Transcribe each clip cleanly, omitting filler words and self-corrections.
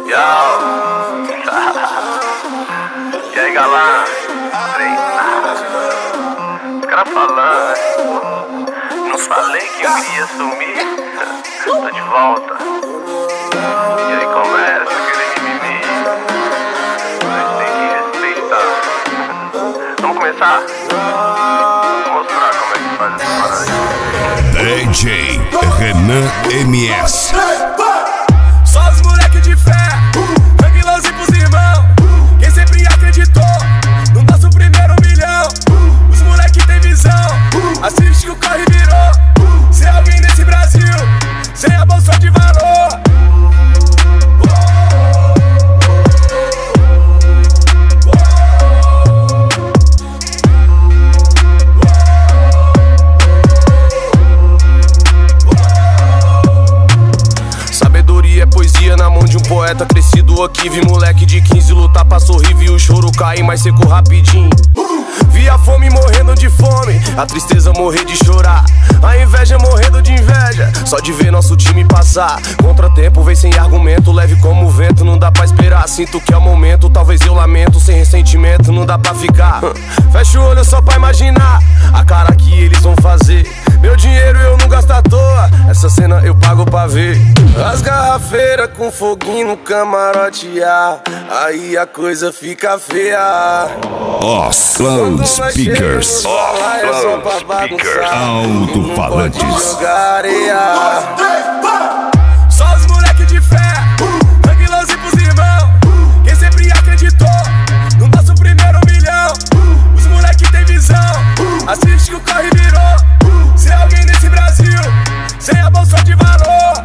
Yo. E aí, galã? Os caras falando. Não falei que eu iria sumir? Tô de volta. E aí começa aquele mimimi. Mas tem que respeitar. Vamos começar? Vou mostrar como é que faz essa parada. DJ Renan MS. Só os moleque de fé, tranquilãozinho pros irmãos. Quem sempre acreditou no nosso primeiro milhão. Os moleque tem visão, assiste que o corre virou. Se alguém nesse Brasil, sem a bolsa de valor. Sabedoria é poesia na mão de um poeta crescido aqui. Vi moleque de 15 lutar pra sorrir, vi o choro cair mais seco rapidinho. Vi a fome morrendo de fome, a tristeza morrer de chorar, a inveja morrendo de inveja, só de ver nosso time passar. Contratempo vem sem argumento, leve como o vento, não dá pra esperar. Sinto que é o momento, talvez eu lamento, sem ressentimento, não dá pra ficar. Fecha o olho só pra imaginar a cara que eles vão fazer. Meu dinheiro eu não gasto à toa, essa cena eu pago pra ver. As garrafeiras com foguinho no camarote, aí a coisa fica feia. Loud Speakers. Alto-falantes. Só os moleque de fé, tranquilãozinho pros irmãos. Quem sempre acreditou no nosso primeiro milhão. Os moleque tem visão, assiste que o corre virou. Se alguém nesse Brasil, sem a bolsa de valor.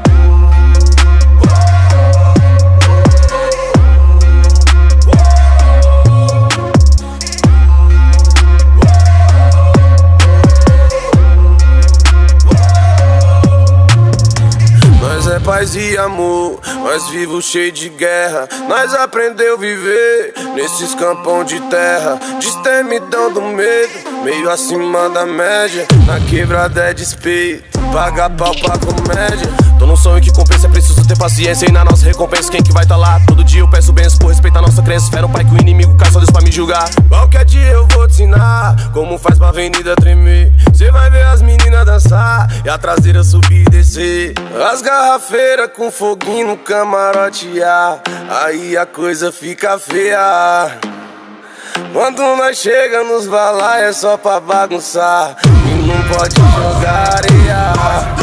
Nós é paz e amor, nós vivos cheio de guerra. Nós aprendeu viver nesses campão de terra. Destemidão do medo, meio acima da média. Na quebrada é despeito, paga pau pra comédia. Tô num sonho que compensa, é preciso ter paciência. E na nossa recompensa, quem que vai tá lá? Todo dia eu peço bênçãos por respeitar nossa crença. Espera um pai que o inimigo cai, só Deus pra me julgar. Qualquer dia eu vou te ensinar como faz pra avenida tremer. Cê vai ver as meninas dançar e a traseira subir e descer. As garrafeiras com foguinho no camarote, aí a coisa fica feia. Quando nós chega nos balai é só pra bagunçar e não pode jogar areia.